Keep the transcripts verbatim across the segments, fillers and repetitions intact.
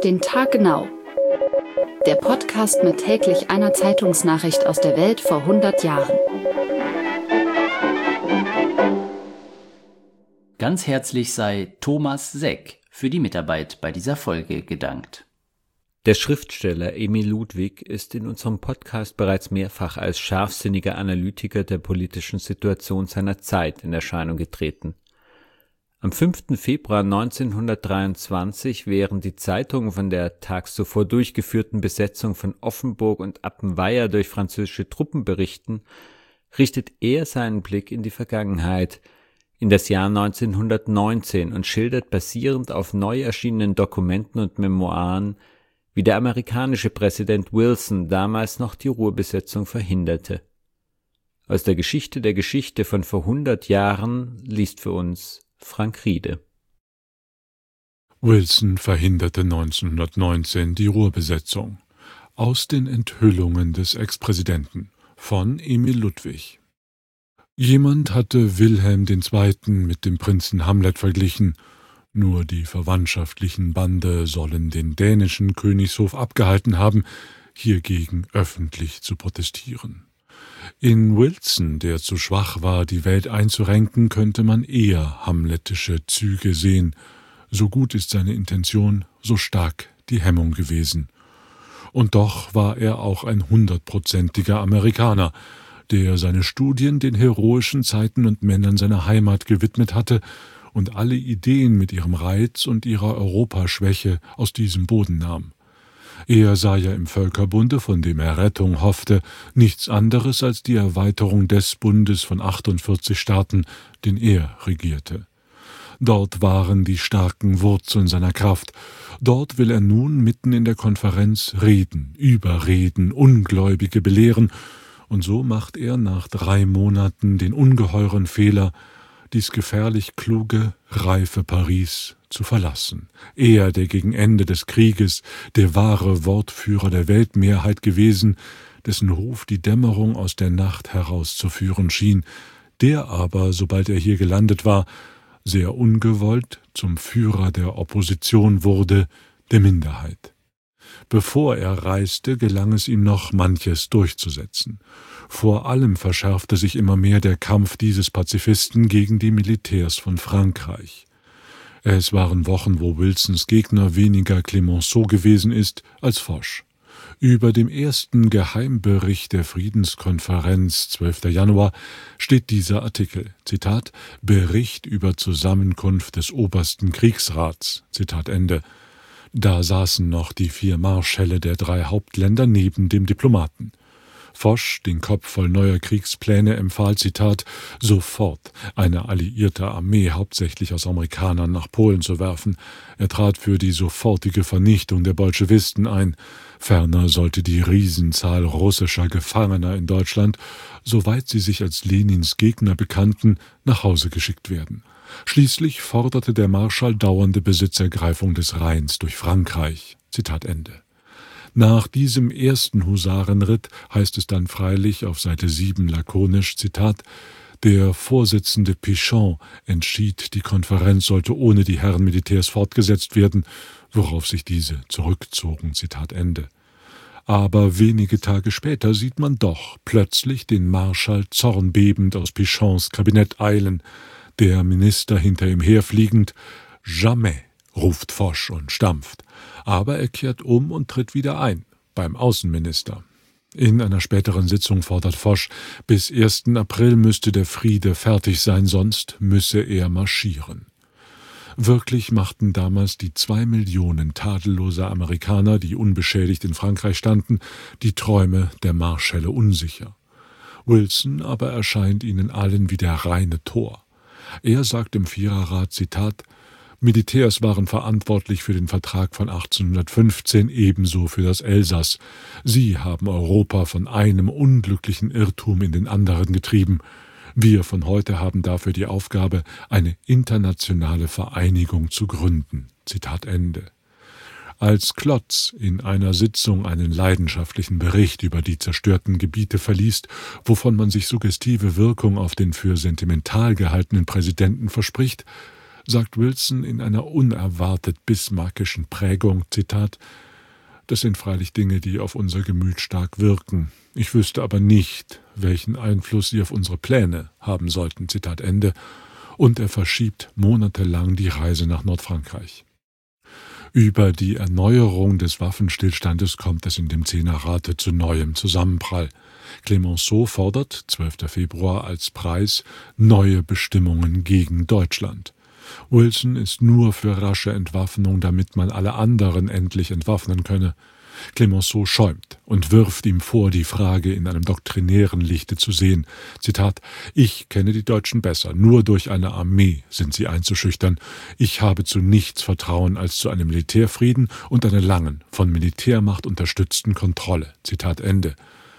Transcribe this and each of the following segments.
Auf den Tag genau. Der Podcast mit täglich einer Zeitungsnachricht aus der Welt vor hundert Jahren. Ganz herzlich sei Thomas Seck für die Mitarbeit bei dieser Folge gedankt. Der Schriftsteller Emil Ludwig ist in unserem Podcast bereits mehrfach als scharfsinniger Analytiker der politischen Situation seiner Zeit in Erscheinung getreten. Am fünften Februar neunzehnhundertdreiundzwanzig, während die Zeitung von der tags zuvor durchgeführten Besetzung von Offenburg und Appenweier durch französische Truppen berichten, richtet er seinen Blick in die Vergangenheit, in das Jahr neunzehnhundertneunzehn und schildert basierend auf neu erschienenen Dokumenten und Memoiren, wie der amerikanische Präsident Wilson damals noch die Ruhrbesetzung verhinderte. Aus der Geschichte der Geschichte von vor hundert Jahren liest für uns Frank Riede. Wilson verhinderte neunzehnhundertneunzehn die Ruhrbesetzung. Aus den Enthüllungen des Ex-Präsidenten von Emil Ludwig. Jemand hatte Wilhelm der Zweite mit dem Prinzen Hamlet verglichen. Nur die verwandtschaftlichen Bande sollen den dänischen Königshof abgehalten haben, hiergegen öffentlich zu protestieren. In Wilson, der zu schwach war, die Welt einzurenken, könnte man eher hamletische Züge sehen. So gut ist seine Intention, so stark die Hemmung gewesen. Und doch war er auch ein hundertprozentiger Amerikaner, der seine Studien den heroischen Zeiten und Männern seiner Heimat gewidmet hatte und alle Ideen mit ihrem Reiz und ihrer Europaschwäche aus diesem Boden nahm. Er sah ja im Völkerbunde, von dem er Rettung hoffte, nichts anderes als die Erweiterung des Bundes von achtundvierzig Staaten, den er regierte. Dort waren die starken Wurzeln seiner Kraft. Dort will er nun mitten in der Konferenz reden, überreden, Ungläubige belehren, und so macht er nach drei Monaten den ungeheuren Fehler, dies gefährlich kluge, reife Paris zu verlassen. Er, der gegen Ende des Krieges der wahre Wortführer der Weltmehrheit gewesen, dessen Ruf die Dämmerung aus der Nacht herauszuführen schien, der aber, sobald er hier gelandet war, sehr ungewollt zum Führer der Opposition wurde, der Minderheit. Bevor er reiste, gelang es ihm noch, manches durchzusetzen. Vor allem verschärfte sich immer mehr der Kampf dieses Pazifisten gegen die Militärs von Frankreich. Es waren Wochen, wo Wilsons Gegner weniger Clemenceau gewesen ist als Foch. Über dem ersten Geheimbericht der Friedenskonferenz, zwölfter Januar, steht dieser Artikel, Zitat, Bericht über Zusammenkunft des obersten Kriegsrats, Zitat Ende. Da saßen noch die vier Marschälle der drei Hauptländer neben dem Diplomaten. Foch, den Kopf voll neuer Kriegspläne, empfahl, Zitat, sofort eine alliierte Armee hauptsächlich aus Amerikanern nach Polen zu werfen. Er trat für die sofortige Vernichtung der Bolschewisten ein. Ferner sollte die Riesenzahl russischer Gefangener in Deutschland, soweit sie sich als Lenins Gegner bekannten, nach Hause geschickt werden. Schließlich forderte der Marschall dauernde Besitzergreifung des Rheins durch Frankreich. Zitat Ende. Nach diesem ersten Husarenritt heißt es dann freilich auf Seite sieben lakonisch, Zitat, der Vorsitzende Pichon entschied, die Konferenz sollte ohne die Herren Militärs fortgesetzt werden, worauf sich diese zurückzogen, Zitat Ende. Aber wenige Tage später sieht man doch plötzlich den Marschall zornbebend aus Pichons Kabinett eilen, der Minister hinter ihm herfliegend, »Jamais«, ruft Foch und stampft. Aber er kehrt um und tritt wieder ein, beim Außenminister. In einer späteren Sitzung fordert Foch, bis ersten April müsste der Friede fertig sein, sonst müsse er marschieren. Wirklich machten damals die zwei Millionen tadelloser Amerikaner, die unbeschädigt in Frankreich standen, die Träume der Marschälle unsicher. Wilson aber erscheint ihnen allen wie der reine Tor. Er sagt im Viererrat, Zitat, Militärs waren verantwortlich für den Vertrag von achtzehnhundertfünfzehn, ebenso für das Elsass. Sie haben Europa von einem unglücklichen Irrtum in den anderen getrieben. Wir von heute haben dafür die Aufgabe, eine internationale Vereinigung zu gründen. Zitat Ende. Als Klotz in einer Sitzung einen leidenschaftlichen Bericht über die zerstörten Gebiete verliest, wovon man sich suggestive Wirkung auf den für sentimental gehaltenen Präsidenten verspricht, sagt Wilson in einer unerwartet bismarckischen Prägung, Zitat, »Das sind freilich Dinge, die auf unser Gemüt stark wirken. Ich wüsste aber nicht, welchen Einfluss sie auf unsere Pläne haben sollten.« Zitat Ende. Und er verschiebt monatelang die Reise nach Nordfrankreich. Über die Erneuerung des Waffenstillstandes kommt es in dem Zehnerrate zu neuem Zusammenprall. Clemenceau fordert, zwölfter Februar, als Preis neue Bestimmungen gegen Deutschland. Wilson ist nur für rasche Entwaffnung, damit man alle anderen endlich entwaffnen könne. Clemenceau schäumt und wirft ihm vor, die Frage in einem doktrinären Lichte zu sehen. Zitat, »Ich kenne die Deutschen besser. Nur durch eine Armee sind sie einzuschüchtern. Ich habe zu nichts Vertrauen als zu einem Militärfrieden und einer langen, von Militärmacht unterstützten Kontrolle.« Zitat Ende.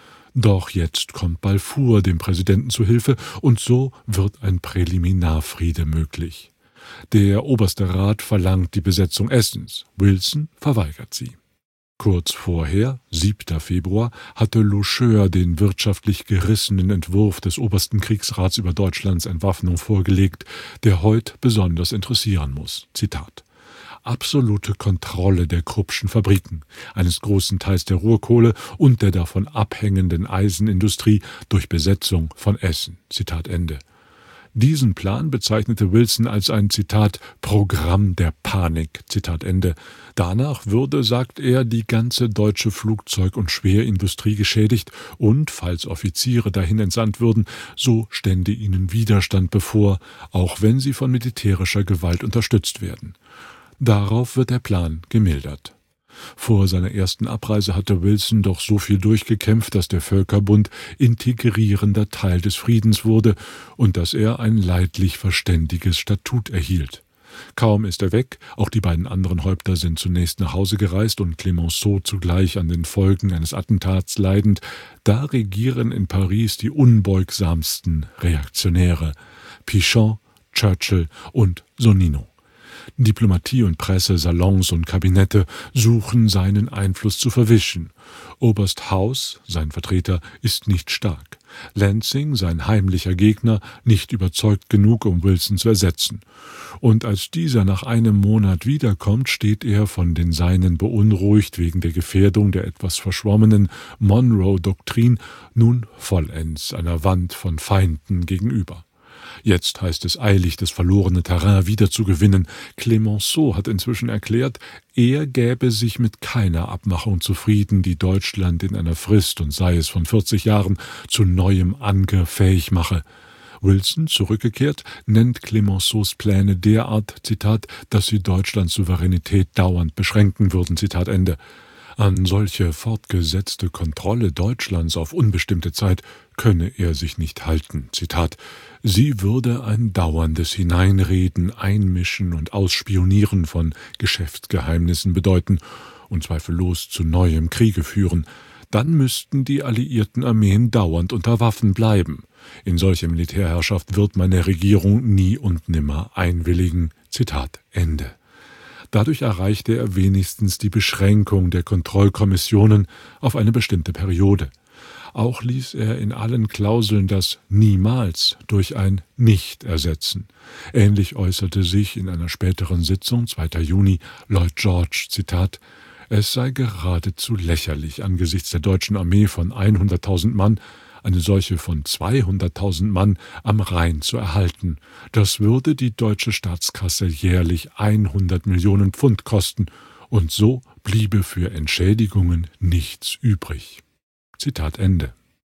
Doch jetzt kommt Balfour dem Präsidenten zu Hilfe und so wird ein Präliminarfriede möglich. Der Oberste Rat verlangt die Besetzung Essens. Wilson verweigert sie. Kurz vorher, siebter Februar, hatte Loucheur den wirtschaftlich gerissenen Entwurf des Obersten Kriegsrats über Deutschlands Entwaffnung vorgelegt, der heute besonders interessieren muss. Zitat: Absolute Kontrolle der Kruppschen Fabriken, eines großen Teils der Ruhrkohle und der davon abhängenden Eisenindustrie durch Besetzung von Essen. Zitat Ende. Diesen Plan bezeichnete Wilson als ein, Zitat, Programm der Panik, Zitat Ende. Danach würde, sagt er, die ganze deutsche Flugzeug- und Schwerindustrie geschädigt und, falls Offiziere dahin entsandt würden, so stände ihnen Widerstand bevor, auch wenn sie von militärischer Gewalt unterstützt werden. Darauf wird der Plan gemildert. Vor seiner ersten Abreise hatte Wilson doch so viel durchgekämpft, dass der Völkerbund integrierender Teil des Friedens wurde und dass er ein leidlich verständiges Statut erhielt. Kaum ist er weg, auch die beiden anderen Häupter sind zunächst nach Hause gereist und Clemenceau zugleich an den Folgen eines Attentats leidend, da regieren in Paris die unbeugsamsten Reaktionäre: Pichon, Churchill und Sonnino. Diplomatie und Presse, Salons und Kabinette suchen seinen Einfluss zu verwischen. Oberst Haus, sein Vertreter, ist nicht stark. Lansing, sein heimlicher Gegner, nicht überzeugt genug, um Wilson zu ersetzen. Und als dieser nach einem Monat wiederkommt, steht er von den Seinen beunruhigt wegen der Gefährdung der etwas verschwommenen Monroe-Doktrin nun vollends einer Wand von Feinden gegenüber. Jetzt heißt es eilig, das verlorene Terrain wiederzugewinnen. Clemenceau hat inzwischen erklärt, er gäbe sich mit keiner Abmachung zufrieden, die Deutschland in einer Frist, und sei es von vierzig Jahren, zu neuem Angriff fähig mache. Wilson, zurückgekehrt, nennt Clemenceaus Pläne derart, Zitat, dass sie Deutschlands Souveränität dauernd beschränken würden, Zitat Ende. An solche fortgesetzte Kontrolle Deutschlands auf unbestimmte Zeit könne er sich nicht halten. Zitat: Sie würde ein dauerndes Hineinreden, Einmischen und Ausspionieren von Geschäftsgeheimnissen bedeuten und zweifellos zu neuem Kriege führen. Dann müssten die alliierten Armeen dauernd unter Waffen bleiben. In solche Militärherrschaft wird meine Regierung nie und nimmer einwilligen. Zitat Ende. Dadurch erreichte er wenigstens die Beschränkung der Kontrollkommissionen auf eine bestimmte Periode. Auch ließ er in allen Klauseln das Niemals durch ein Nicht ersetzen. Ähnlich äußerte sich in einer späteren Sitzung, zweiter Juni, Lloyd George, Zitat, es sei geradezu lächerlich, angesichts der deutschen Armee von hunderttausend Mann eine solche von zweihunderttausend Mann am Rhein zu erhalten. Das würde die deutsche Staatskasse jährlich hundert Millionen Pfund kosten, und so bliebe für Entschädigungen nichts übrig. Zitat Ende.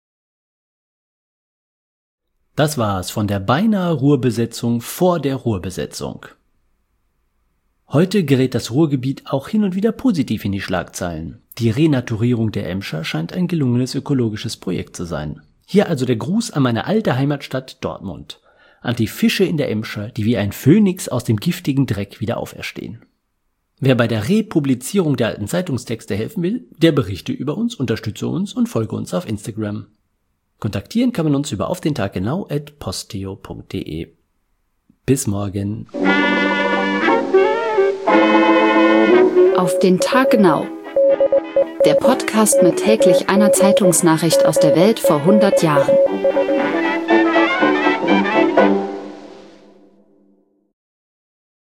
Das war's von der beinahe Ruhrbesetzung vor der Ruhrbesetzung. Heute gerät das Ruhrgebiet auch hin und wieder positiv in die Schlagzeilen. Die Renaturierung der Emscher scheint ein gelungenes ökologisches Projekt zu sein. Hier also der Gruß an meine alte Heimatstadt Dortmund. An die Fische in der Emscher, die wie ein Phönix aus dem giftigen Dreck wieder auferstehen. Wer bei der Republizierung der alten Zeitungstexte helfen will, der berichte über uns, unterstütze uns und folge uns auf Instagram. Kontaktieren kann man uns über auf den Tag genau at posteo punkt de. Bis morgen. Auf den Tag genau. Der Podcast mit täglich einer Zeitungsnachricht aus der Welt vor hundert Jahren.